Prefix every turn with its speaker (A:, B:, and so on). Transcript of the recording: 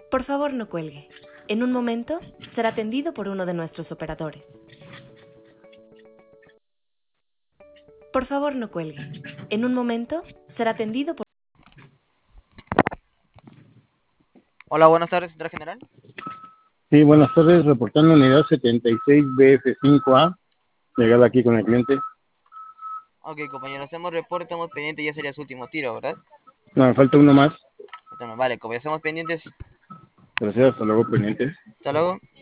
A: Por favor, no cuelgue. En un momento será atendido por uno de nuestros operadores. Por favor, no cuelgue. En un momento será atendido por...
B: Hola, buenas tardes, central general.
C: Sí, buenas tardes, reportando unidad 76BF5A, llegada aquí con el cliente.
B: Ok, compañero, hacemos reporte, estamos pendientes, ya sería su último tiro, ¿verdad?
C: No, me falta uno más,
B: Vale, como ya estamos pendientes,
C: gracias, hasta luego, pendiente.
B: hasta luego.